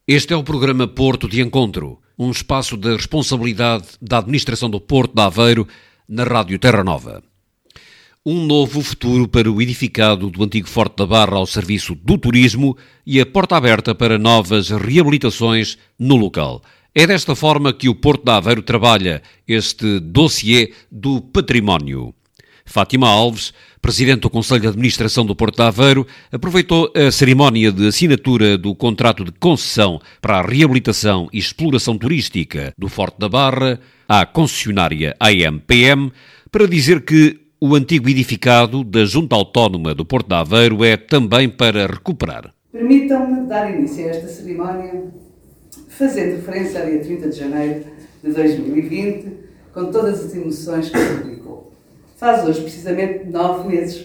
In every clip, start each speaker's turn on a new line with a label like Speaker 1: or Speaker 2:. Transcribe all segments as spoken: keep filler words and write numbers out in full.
Speaker 1: Este é o programa Porto de Encontro, um espaço de responsabilidade da administração do Porto de Aveiro na Rádio Terra Nova. Um novo futuro para o edificado do antigo Forte da Barra ao serviço do turismo e a porta aberta para novas reabilitações no local. É desta forma que o Porto de Aveiro trabalha este dossiê do património. Fátima Alves, presidente do Conselho de Administração do Porto de Aveiro, aproveitou a cerimónia de assinatura do contrato de concessão para a reabilitação e exploração turística do Forte da Barra à concessionária A M P M para dizer que o antigo edificado da Junta Autónoma do Porto de Aveiro é também para recuperar.
Speaker 2: Permitam-me dar início a esta cerimónia fazendo referência ao dia trinta de janeiro de dois mil e vinte, com todas as emoções que publicou. Faz hoje precisamente nove meses.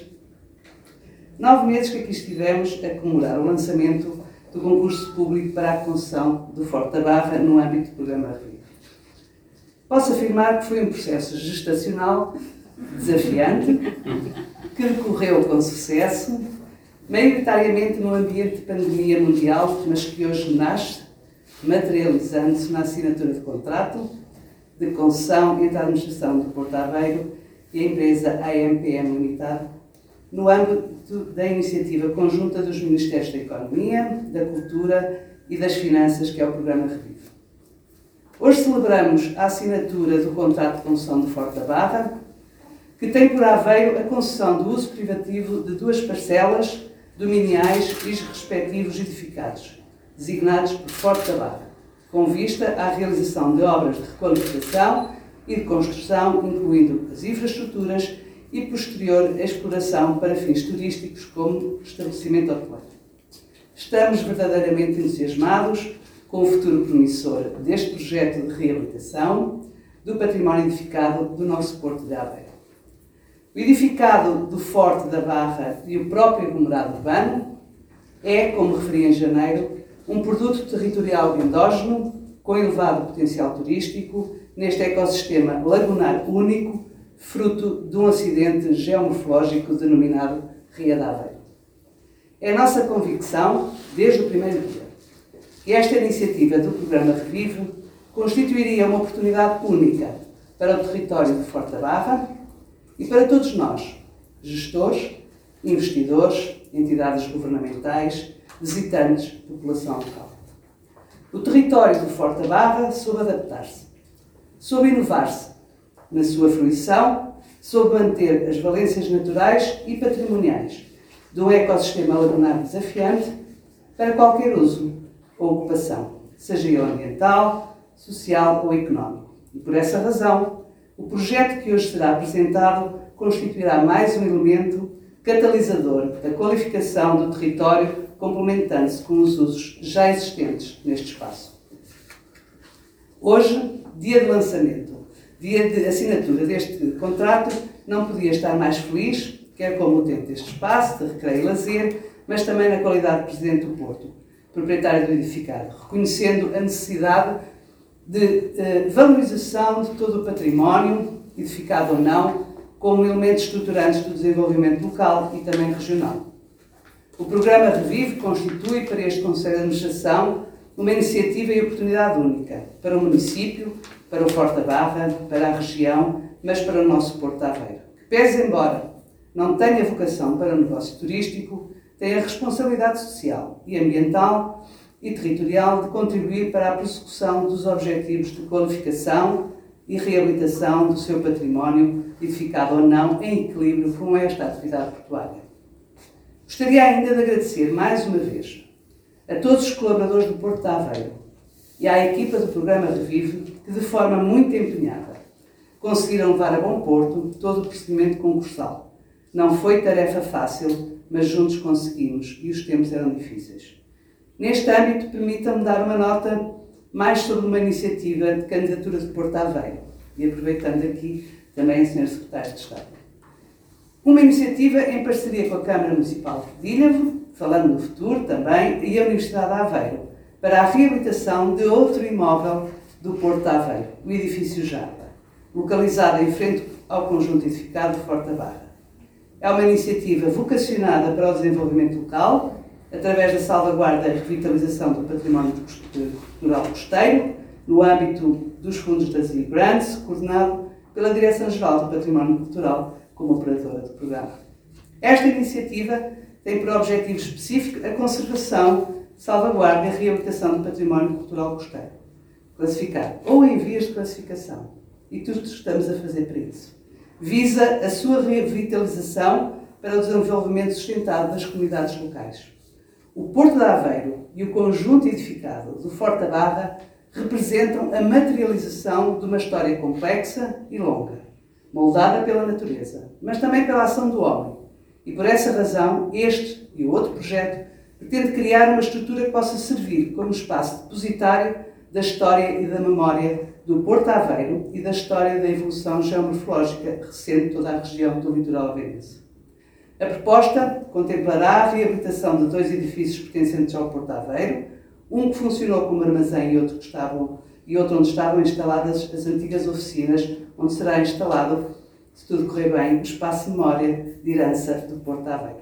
Speaker 2: Nove meses que aqui estivemos a comemorar o lançamento do concurso público para a concessão do Forte da Barra no âmbito do programa Revive. Posso afirmar que foi um processo gestacional desafiante, que decorreu com sucesso, maioritariamente no ambiente de pandemia mundial, mas que hoje nasce, materializando-se na assinatura de contrato de concessão entre a administração do Porto de Aveiro e a empresa A M P M Limitada, no âmbito da iniciativa conjunta dos Ministérios da Economia, da Cultura e das Finanças, que é o programa Revive. Hoje celebramos a assinatura do contrato de concessão do Forte da Barra, que tem por Aveiro a concessão do uso privativo de duas parcelas dominiais e respectivos edificados, designados por Forte da Barra, com vista à realização de obras de requalificação e de construção, incluindo as infraestruturas e posterior exploração para fins turísticos como estabelecimento hoteleiro. Estamos verdadeiramente entusiasmados com o futuro promissor deste projeto de reabilitação do património edificado do nosso Porto de Aveiro. O edificado do Forte da Barra e o próprio aglomerado urbano é, como referi em janeiro, um produto territorial endógeno com elevado potencial turístico neste ecossistema lagunar único, fruto de um acidente geomorfológico denominado Ria de Aveiro. É a nossa convicção, desde o primeiro dia, que esta iniciativa do programa Revive constituiria uma oportunidade única para o território do Forte da Barra e para todos nós, gestores, investidores, entidades governamentais, visitantes, população local. O território do Forte da Barra soube adaptar-se, soube inovar-se na sua fruição, soube manter as valências naturais e patrimoniais de um ecossistema lagunar desafiante para qualquer uso ou ocupação, seja ele ambiental, social ou económico. E por essa razão, o projeto que hoje será apresentado constituirá mais um elemento catalisador da qualificação do território, complementando-se com os usos já existentes neste espaço. Hoje, dia de lançamento, dia de assinatura deste contrato, não podia estar mais feliz, quer como utente deste espaço, de recreio e lazer, mas também na qualidade de Presidente do Porto, proprietário do edificado, reconhecendo a necessidade de eh, valorização de todo o património, edificado ou não, como elementos estruturantes do desenvolvimento local e também regional. O programa Revive constitui para este Conselho de Administração uma iniciativa e oportunidade única para o município, para o Forte da Barra, para a região, mas para o nosso Porto de Aveiro, que, pese embora não tenha vocação para o negócio turístico, tem a responsabilidade social e ambiental e territorial de contribuir para a prossecução dos objetivos de qualificação e reabilitação do seu património, edificado ou não, em equilíbrio com esta atividade portuária. Gostaria ainda de agradecer mais uma vez a todos os colaboradores do Porto de Aveiro e à equipa do programa Revive, que de forma muito empenhada conseguiram levar a bom porto todo o procedimento concursal. Não foi tarefa fácil, mas juntos conseguimos e os tempos eram difíceis. Neste âmbito, permitam-me dar uma nota mais sobre uma iniciativa de candidatura de Porto de Aveiro, e aproveitando aqui também a senhora Secretária de Estado. Uma iniciativa em parceria com a Câmara Municipal de Dílhavo, falando no futuro também, e a Universidade de Aveiro, para a reabilitação de outro imóvel do Porto de Aveiro, o edifício Jarda, localizado em frente ao conjunto edificado Forte da Barra. É uma iniciativa vocacionada para o desenvolvimento local, através da salvaguarda e revitalização do património cultural costeiro, no âmbito dos fundos da Z I Grants, coordenado pela Direção-Geral do Património Cultural como operadora do programa. Esta iniciativa tem por objetivo específico a conservação, salvaguarda e reabilitação do património cultural costeiro, classificado ou em vias de classificação, e tudo estamos a fazer para isso. Visa a sua revitalização para o desenvolvimento sustentável das comunidades locais. O Porto de Aveiro e o conjunto edificado do Forte da Barra representam a materialização de uma história complexa e longa, moldada pela natureza, mas também pela ação do homem. E por essa razão, este e o outro projeto pretende criar uma estrutura que possa servir como espaço depositário da história e da memória do Porto de Aveiro e da história da evolução geomorfológica recente de toda a região do litoral aveirense. A proposta contemplará a reabilitação de dois edifícios pertencentes ao Porto de Aveiro, um que funcionou como armazém e outro, que estavam, e outro onde estavam instaladas as antigas oficinas, onde será instalado, se tudo correr bem, o espaço de memória de herança do Porto de Aveiro.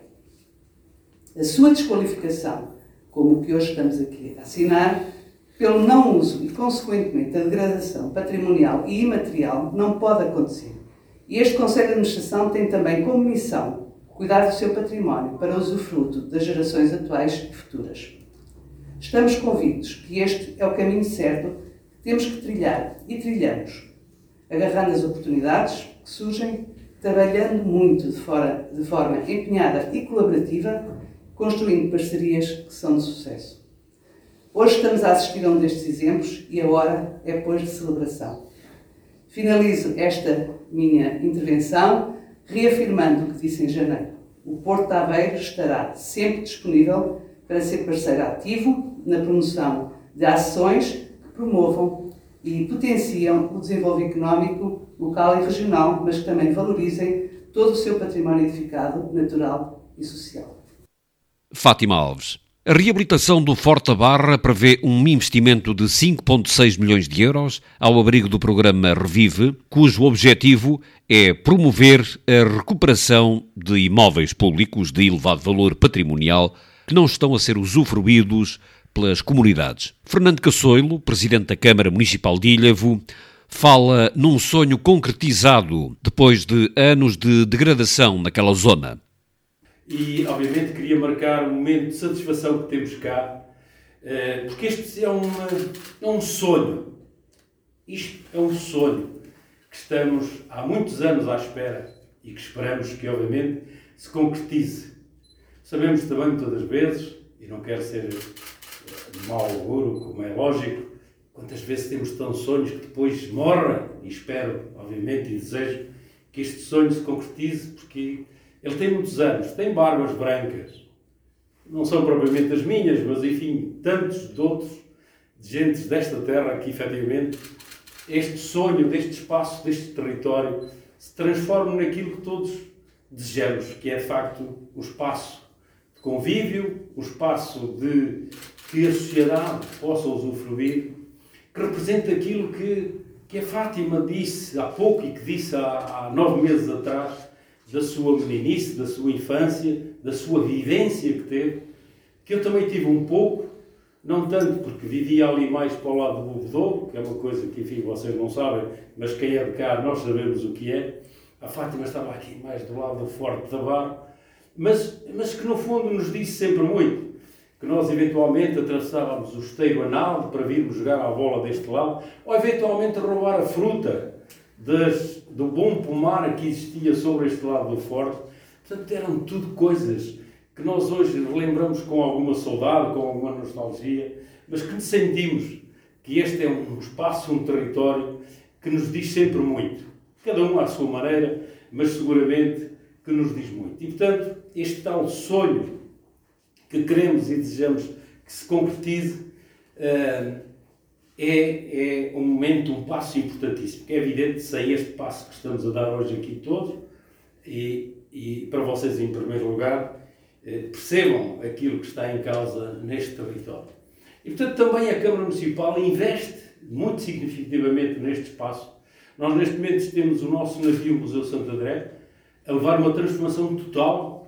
Speaker 2: A sua desqualificação, como o que hoje estamos aqui a assinar, pelo não uso e, consequentemente, a degradação patrimonial e imaterial, não pode acontecer. E este Conselho de Administração tem também como missão cuidar do seu património para usufruto das gerações atuais e futuras. Estamos convictos que este é o caminho certo que temos que trilhar e trilhamos, agarrando as oportunidades que surgem, trabalhando muito de, fora, de forma empenhada e colaborativa, construindo parcerias que são de sucesso. Hoje estamos a assistir a um destes exemplos e a hora é, pois, de celebração. Finalizo esta minha intervenção reafirmando o que disse em janeiro. O Porto de Aveiro estará sempre disponível para ser parceiro ativo na promoção de ações que promovam e potenciam o desenvolvimento económico local e regional, mas que também valorizem todo o seu património edificado, natural e social.
Speaker 1: Fátima Alves. A reabilitação do Forte da Barra prevê um investimento de cinco vírgula seis milhões de euros ao abrigo do programa Revive, cujo objetivo é promover a recuperação de imóveis públicos de elevado valor patrimonial que não estão a ser usufruídos pelas comunidades. Fernando Cassoilo, presidente da Câmara Municipal de Ilhavo, fala num sonho concretizado depois de anos de degradação naquela zona.
Speaker 3: E, obviamente, queria marcar um momento de satisfação que temos cá, porque este é, uma, é um sonho. Isto é um sonho que estamos há muitos anos à espera e que esperamos que, obviamente, se concretize. Sabemos também, muitas das vezes, e não quero ser de mau auguro, como é lógico, quantas vezes temos tão sonhos que depois morrem, e espero, obviamente, e desejo que este sonho se concretize, porque ele tem muitos anos, tem barbas brancas, não são propriamente as minhas, mas enfim, tantos de outros, de gentes desta terra que efetivamente este sonho deste espaço, deste território, se transforme naquilo que todos desejamos, que é de facto o espaço de convívio, o espaço de que a sociedade possa usufruir, que representa aquilo que, que a Fátima disse há pouco e que disse há, há nove meses atrás, da sua meninice, da sua infância, da sua vivência que teve, que eu também tive um pouco, não tanto porque vivia ali mais para o lado do Bebedouro, que é uma coisa que, enfim, vocês não sabem, mas quem é de cá, nós sabemos o que é. A Fátima estava aqui mais do lado do Forte da Barra, mas, mas que no fundo nos disse sempre muito, que nós eventualmente atravessávamos o esteiro anal para virmos jogar à bola deste lado, ou eventualmente roubar a fruta Das, do bom pomar que existia sobre este lado do Forte. Portanto, eram tudo coisas que nós hoje relembramos com alguma saudade, com alguma nostalgia, mas que sentimos que este é um espaço, um território que nos diz sempre muito. Cada um à sua maneira, mas seguramente que nos diz muito. E, portanto, este tal sonho que queremos e desejamos que se concretize, uh, É, é um momento, um passo importantíssimo, que é evidente, sem este passo que estamos a dar hoje aqui todos, e, e para vocês em primeiro lugar, eh, percebam aquilo que está em causa neste território. E portanto também a Câmara Municipal investe muito significativamente neste espaço. Nós neste momento temos o nosso navio Museu Santo André a levar uma transformação total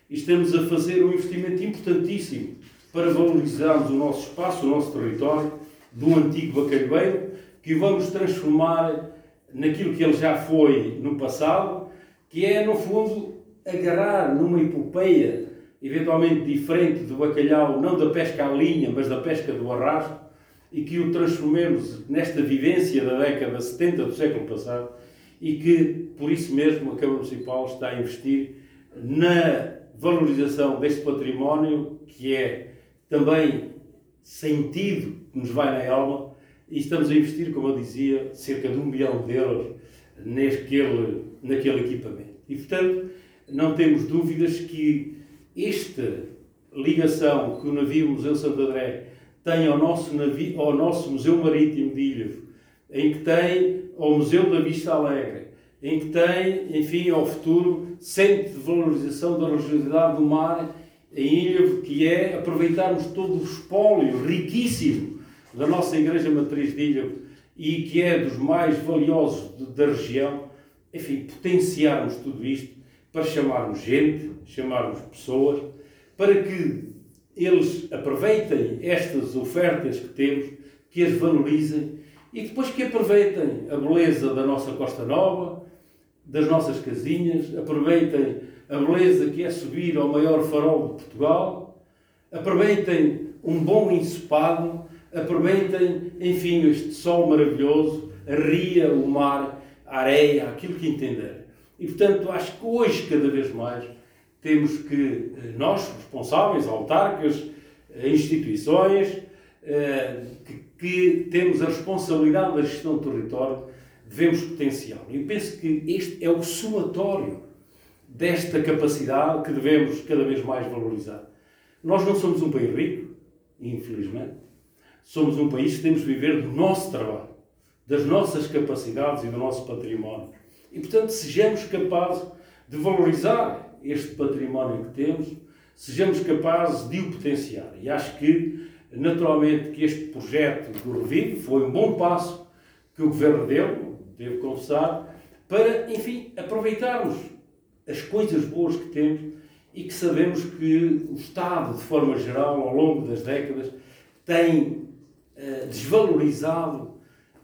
Speaker 3: e estamos a fazer um investimento importantíssimo para valorizarmos o nosso espaço, o nosso território, do antigo bacalhoeiro, que o vamos transformar naquilo que ele já foi no passado, que é, no fundo, agarrar numa epopeia eventualmente diferente do bacalhau, não da pesca à linha, mas da pesca do arrasto, e que o transformemos nesta vivência da década setenta do século passado, e que, por isso mesmo, a Câmara Municipal está a investir na valorização deste património, que é também sentido, que nos vai na alma, e estamos a investir, como eu dizia, cerca de um milhão de euros naquele, naquele equipamento. E, portanto, não temos dúvidas que esta ligação que o navio Museu Santo André tem ao nosso, navio, ao nosso Museu Marítimo de Ilhavo, em que tem ao Museu da Vista Alegre, em que tem, enfim, ao futuro, centro de valorização da regionalidade do mar em Ilhavo, que é aproveitarmos todo o espólio riquíssimo da nossa Igreja Matriz de Ilhavo e que é dos mais valiosos de, da região, enfim, potenciarmos tudo isto para chamarmos gente, chamarmos pessoas, para que eles aproveitem estas ofertas que temos, que as valorizem e depois que aproveitem a beleza da nossa Costa Nova, das nossas casinhas, aproveitem a beleza que é subir ao maior farol de Portugal, aproveitem um bom ensopado, aproveitem, enfim, este sol maravilhoso, a ria, o mar, a areia, aquilo que entenderem. E, portanto, acho que hoje, cada vez mais, temos que, nós, responsáveis, autarcas, instituições, que, que temos a responsabilidade da gestão do território, devemos potenciá-lo. E penso que este é o somatório desta capacidade que devemos cada vez mais valorizar. Nós não somos um país rico, infelizmente. Somos um país que temos de viver do nosso trabalho, das nossas capacidades e do nosso património. E, portanto, sejamos capazes de valorizar este património que temos, sejamos capazes de o potenciar. E acho que, naturalmente, que este projeto do Revive foi um bom passo que o Governo deu, devo confessar, para, enfim, aproveitarmos as coisas boas que temos e que sabemos que o Estado, de forma geral, ao longo das décadas, tem uh, desvalorizado,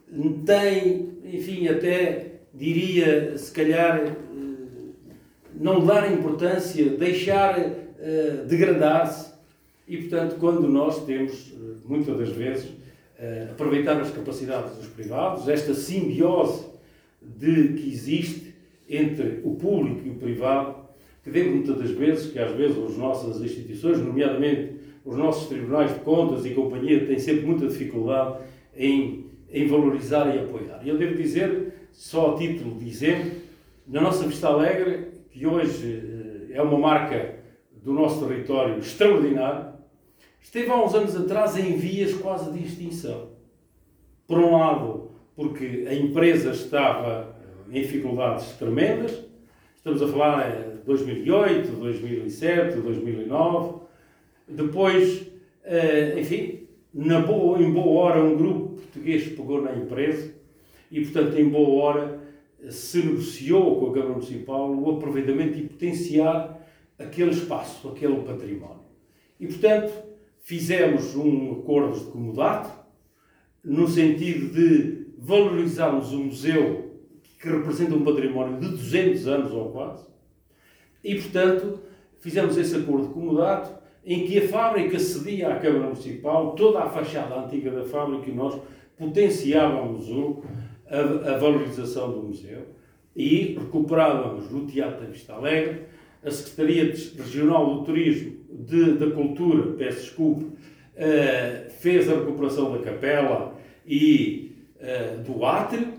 Speaker 3: tem, enfim, até, diria, se calhar, uh, não dar importância, deixar uh, degradar-se. E, portanto, quando nós temos, uh, muitas das vezes, uh, aproveitar as capacidades dos privados, esta simbiose de, que existe entre o público e o privado, que vemos muitas das vezes que, às vezes, as nossas instituições, nomeadamente os nossos tribunais de contas e companhia, têm sempre muita dificuldade em, em valorizar e apoiar. E eu devo dizer, só a título de exemplo, na nossa Vista Alegre, que hoje é uma marca do nosso território extraordinário, esteve há uns anos atrás em vias quase de extinção. Por um lado, porque a empresa estava em dificuldades tremendas, estamos a falar de dois mil e oito, dois mil e sete, dois mil e nove. Depois, enfim, na boa, em boa hora, um grupo português pegou na empresa e, portanto, em boa hora, se negociou com a Câmara Municipal o aproveitamento e potenciar aquele espaço, aquele património. E, portanto, fizemos um acordo de comodato, no sentido de valorizarmos o museu, que representa um património de duzentos anos ou quase, e, portanto, fizemos esse acordo de comodato, em que a fábrica cedia à Câmara Municipal toda a fachada antiga da fábrica e nós potenciávamos o, a, a valorização do museu e recuperávamos no Teatro da Vista Alegre. A Secretaria Regional do Turismo, de, da Cultura, peço desculpa, uh, fez a recuperação da capela e uh, do átrio,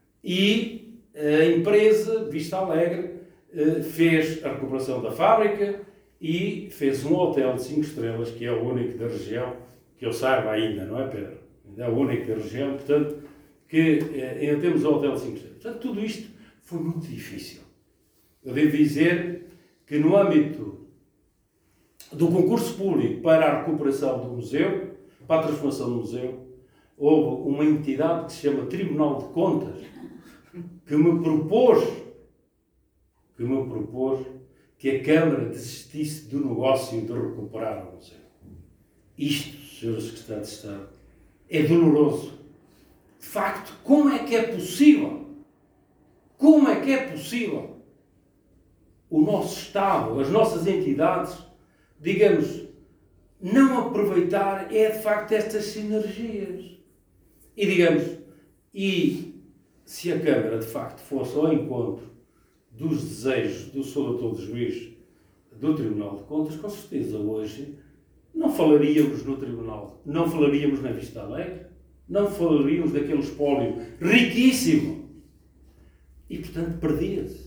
Speaker 3: e a empresa Vista Alegre uh, fez a recuperação da fábrica e fez um hotel de cinco estrelas, que é o único da região, que eu saiba ainda, não é, Pedro? É o único da região, portanto, que uh, ainda temos o hotel de cinco estrelas. Portanto, tudo isto foi muito difícil. Eu devo dizer que no âmbito do concurso público para a recuperação do museu, para a transformação do museu, houve uma entidade que se chama Tribunal de Contas, que me propôs, que me propôs que a Câmara desistisse do negócio de recuperar o museu. Isto, senhores Secretários de Estado, é doloroso. De facto, como é que é possível? Como é que é possível o nosso Estado, as nossas entidades, digamos, não aproveitar, é de facto estas sinergias? E digamos, e se a Câmara de facto fosse ao encontro dos desejos do senhor doutor Juiz do Tribunal de Contas, com certeza hoje não falaríamos no Tribunal, não falaríamos na Vista Alegre, não falaríamos daquele espólio riquíssimo. E, portanto, perdia-se.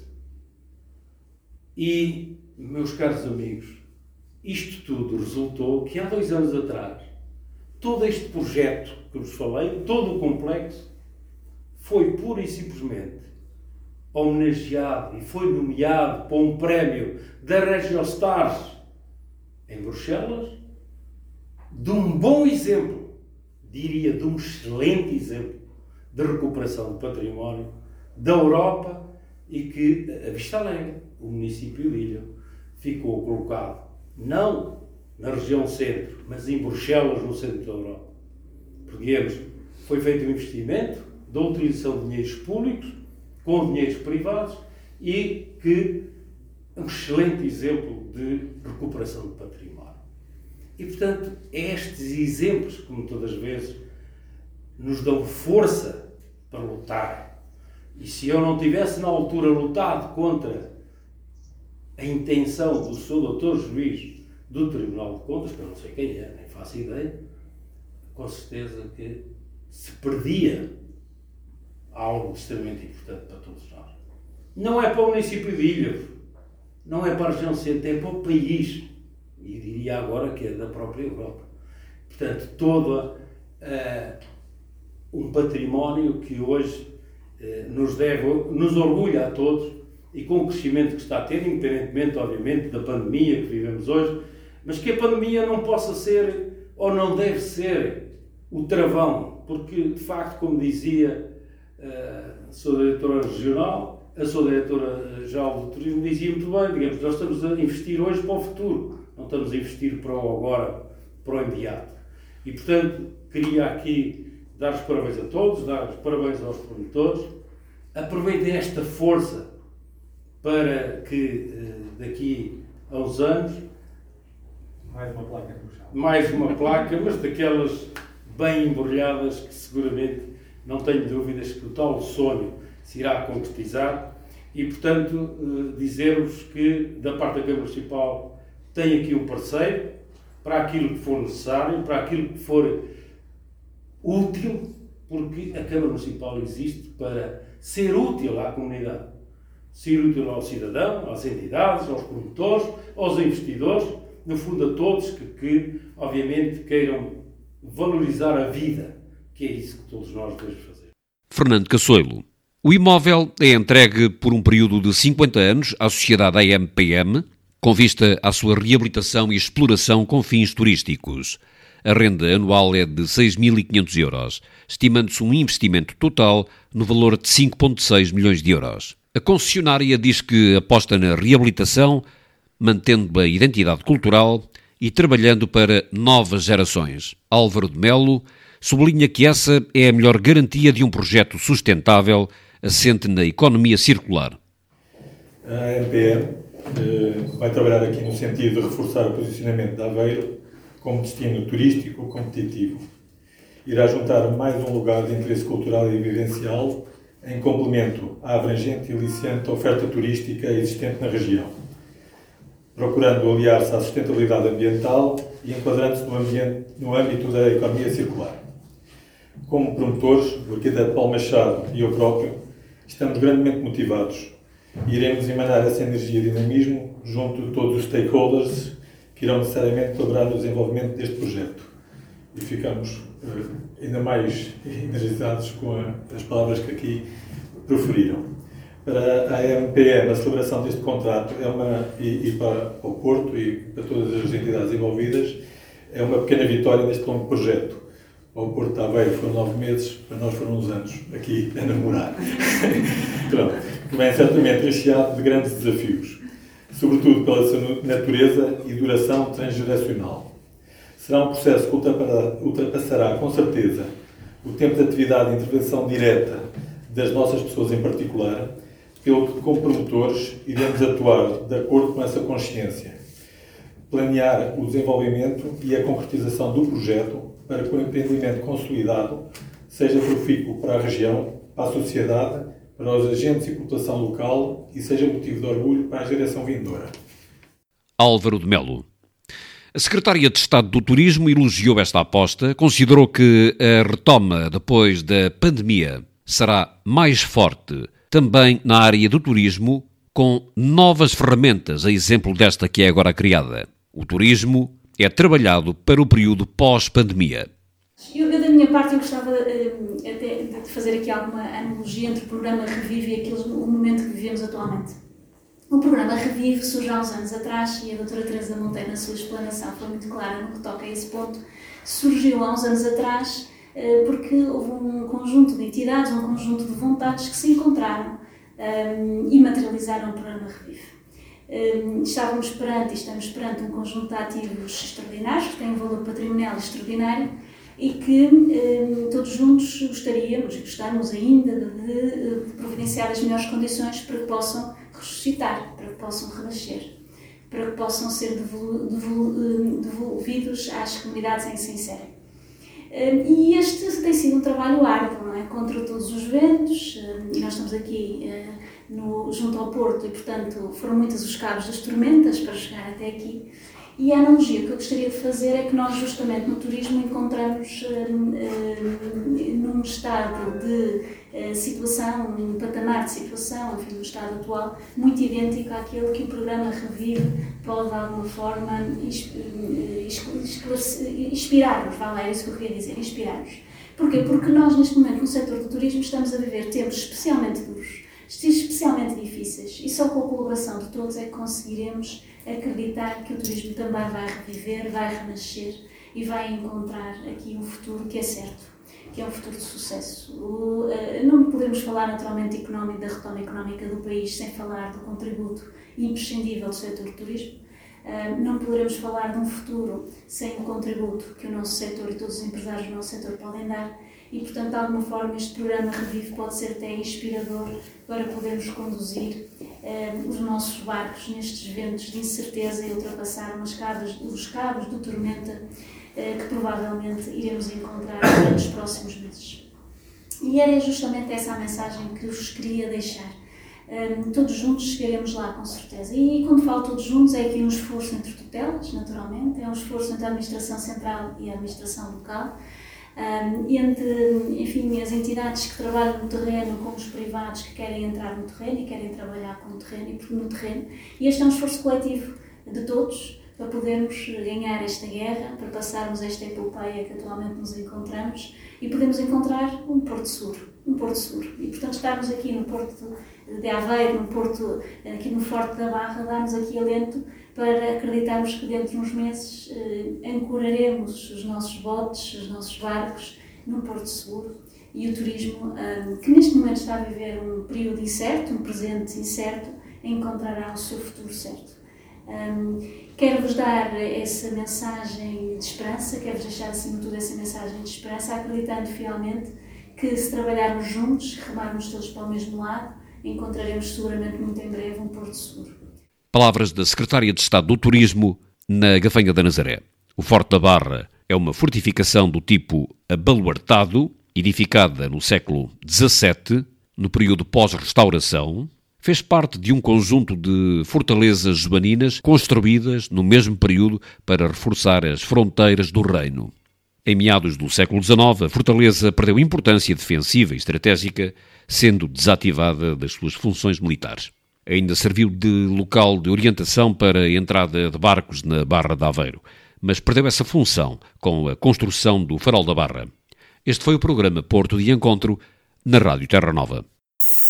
Speaker 3: E, meus caros amigos, isto tudo resultou que há dois anos atrás, todo este projeto que vos falei, todo o complexo, foi pura e simplesmente homenageado e foi nomeado para um prémio da Regiostars em Bruxelas, de um bom exemplo, diria de um excelente exemplo, de recuperação de património da Europa, e que a Vista Alegre, o município de Ilha, ficou colocado não na região centro, mas em Bruxelas, no centro da Europa. Porque, digamos, foi feito um investimento da utilização de dinheiros públicos com dinheiros privados e que é um excelente exemplo de recuperação de património. E, portanto, é estes exemplos que, muitas das vezes, nos dão força para lutar. E se eu não tivesse, na altura, lutado contra a intenção do senhor doutor Juiz do Tribunal de Contas, que eu não sei quem é, nem faço ideia, com certeza que se perdia algo extremamente importante para todos nós. Não é para o município de Ilha, não é para a região centro, é para o país. E diria agora que é da própria Europa. Portanto, todo uh, um património que hoje uh, nos deve, nos orgulha a todos, e com o crescimento que está a ter, independentemente, obviamente, da pandemia que vivemos hoje, mas que a pandemia não possa ser, ou não deve ser, o travão, porque, de facto, como dizia uh, a sua diretora regional, a sua diretora-geral do turismo dizia muito bem, digamos, nós estamos a investir hoje para o futuro, não estamos a investir para o agora, para o imediato. E, portanto, queria aqui dar os parabéns a todos, dar os parabéns aos promotores, aproveitem esta força para que daqui a uns anos,
Speaker 4: mais uma placa no chão.
Speaker 3: Mais uma placa, mas daquelas bem embrulhadas que seguramente não tenho dúvidas que o tal sonho se irá concretizar. E, portanto, dizer-vos que da parte da Câmara Municipal tem aqui um parceiro para aquilo que for necessário, para aquilo que for útil, porque a Câmara Municipal existe para ser útil à comunidade, ser útil ao cidadão, às entidades, aos promotores, aos investidores, no fundo a todos que, que obviamente, queiram valorizar a vida, que é isso que todos nós devemos fazer.
Speaker 1: Fernando Cassoilo. O imóvel é entregue por um período de cinquenta anos à sociedade A M P M, com vista à sua reabilitação e exploração com fins turísticos. A renda anual é de seis mil e quinhentos euros, estimando-se um investimento total no valor de cinco vírgula seis milhões de euros. A concessionária diz que aposta na reabilitação, mantendo a identidade cultural e trabalhando para novas gerações. Álvaro de Melo sublinha que essa é a melhor garantia de um projeto sustentável assente na economia circular.
Speaker 4: A A M P M uh, vai trabalhar aqui no sentido de reforçar o posicionamento de Aveiro como destino turístico competitivo. Irá juntar mais um lugar de interesse cultural e vivencial em complemento à abrangente e aliciante oferta turística existente na região, procurando aliar-se à sustentabilidade ambiental e enquadrando-se no, ambiente, no âmbito da economia circular. Como promotores, o arquiteto Paulo Machado e eu próprio, estamos grandemente motivados e iremos emanar essa energia e dinamismo junto de todos os stakeholders que irão necessariamente colaborar no desenvolvimento deste projeto. E ficamos uh, ainda mais energizados com a, as palavras que aqui proferiram. Para a A M P M, a celebração deste contrato é uma, e, e para o Porto e para todas as entidades envolvidas, é uma pequena vitória neste longo projeto. Ao Porto de Aveiro foram nove meses, para nós foram uns anos aqui a namorar. Pronto, que vem certamente recheado de grandes desafios. sobretudo pela sua natureza e duração transgeracional. Será um processo que ultrapassará, com certeza, o tempo de atividade e intervenção direta das nossas pessoas em particular, pelo que, como promotores, iremos atuar de acordo com essa consciência, planear o desenvolvimento e a concretização do projeto para que o empreendimento consolidado seja profícuo para a região, para a sociedade, para os agentes e população local e seja motivo de orgulho para a geração vindoura.
Speaker 1: Álvaro de Melo. A Secretária de Estado do Turismo elogiou esta aposta, considerou que a retoma depois da pandemia será mais forte também na área do turismo, com novas ferramentas, a exemplo desta que é agora criada. O turismo é trabalhado para o período pós-pandemia.
Speaker 5: Eu, eu, da minha parte, eu gostava uh, até de fazer aqui alguma analogia entre o programa Revive e aquele, o momento que vivemos atualmente. O programa Revive surge há uns anos atrás e a doutora Teresa Monteiro, na sua explanação, foi muito clara no que toca a esse ponto. Surgiu há uns anos atrás uh, porque houve um conjunto de entidades, um conjunto de vontades que se encontraram um, e materializaram o programa Revive. Um, estávamos perante, e estamos perante um conjunto de ativos extraordinários, que têm um valor patrimonial extraordinário e que um, todos juntos gostaríamos e gostamos ainda de, de, de providenciar as melhores condições para que possam ressuscitar, para que possam renascer, para que possam ser devol, devol, devolvidos às comunidades em que se inserem. Um, e este tem sido um trabalho árduo, não é? Contra todos os ventos, um, e nós estamos aqui uh, No, junto ao Porto e, portanto, foram muitos os cabos das tormentas para chegar até aqui. E a analogia que eu gostaria de fazer é que nós, justamente no turismo, encontramos um, um, num estado de uh, situação, num patamar de situação, enfim, no estado atual, muito idêntico àquele que o programa Revive pode, de alguma forma, inspirar-nos. Vale, é isso que eu queria dizer, inspirar-nos. Porquê? Porque nós, neste momento, no setor do turismo, estamos a viver tempos especialmente duros, especialmente difíceis, e só com a colaboração de todos é que conseguiremos acreditar que o turismo também vai reviver, vai renascer e vai encontrar aqui um futuro que é certo, que é um futuro de sucesso. O, uh, não podemos falar naturalmente económico, da retoma económica do país sem falar do contributo imprescindível do setor do turismo. Uh, não poderemos falar de um futuro sem o contributo que o nosso setor e todos os empresários do nosso setor podem dar. E, portanto, de alguma forma, este programa Revive pode ser até inspirador para podermos conduzir eh, os nossos barcos nestes ventos de incerteza e ultrapassar umas cabos, os cabos de tormenta eh, que provavelmente iremos encontrar nos próximos meses. E era justamente essa a mensagem que eu vos queria deixar. Um, todos juntos chegaremos lá, com certeza. E quando falo todos juntos, é aqui um esforço entre tutelas, naturalmente, é um esforço entre a administração central e a administração local. Um, entre, enfim, as entidades que trabalham no terreno com os privados que querem entrar no terreno e querem trabalhar com o terreno e no terreno. E este é um esforço coletivo de todos para podermos ganhar esta guerra, para passarmos esta epopeia que atualmente nos encontramos e podemos encontrar um porto seguro, um porto seguro. E, portanto, estarmos aqui no Porto de Aveiro, no Porto, aqui no Forte da Barra, dá-nos aqui alento para acreditarmos que dentro de uns meses eh, ancoraremos os nossos botes, os nossos barcos num porto seguro e o turismo, um, que neste momento está a viver um período incerto, um presente incerto, encontrará o seu futuro certo. Um, quero-vos dar essa mensagem de esperança, quero-vos deixar acima de tudo essa mensagem de esperança, acreditando fielmente que se trabalharmos juntos, remarmos todos para o mesmo lado, encontraremos seguramente muito em breve um porto seguro.
Speaker 1: Palavras da Secretária de Estado do Turismo na Gafanha da Nazaré. O Forte da Barra é uma fortificação do tipo abaluartado, edificada no século dezassete, no período pós-restauração. Fez parte de um conjunto de fortalezas joaninas construídas no mesmo período para reforçar as fronteiras do reino. Em meados do século dezenove, a fortaleza perdeu importância defensiva e estratégica, sendo desativada das suas funções militares. Ainda serviu de local de orientação para a entrada de barcos na Barra de Aveiro, mas perdeu essa função com a construção do Farol da Barra. Este foi o programa Porto de Encontro na Rádio Terra Nova.